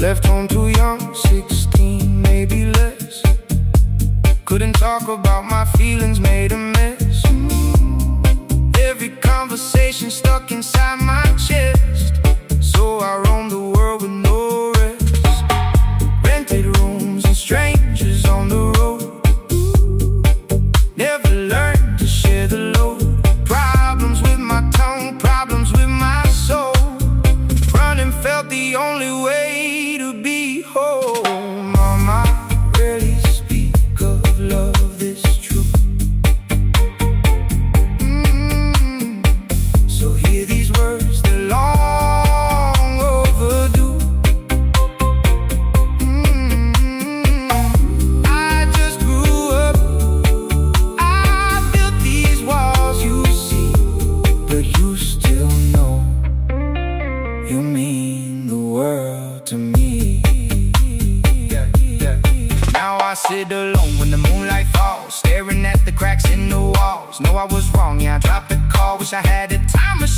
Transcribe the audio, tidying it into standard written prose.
Left home too young, 16, maybe less. Couldn't talk about my feelings, made a mess. Every conversation stuck inside my chest. So I roamed the world with no rest. Rented rooms and strangers on the road. Never learned to share the load. Problems with my tongue, problems with my soul. Running felt the only way to be home. Mama, really speak of love this true. So hear these words, they're long overdue. I just grew up, I built these walls you see, but you still know you mean the world to me. Now I sit alone when the moonlight falls, staring at the cracks in the walls. Know I was wrong, yeah, I dropped the call. Wish I had a time machine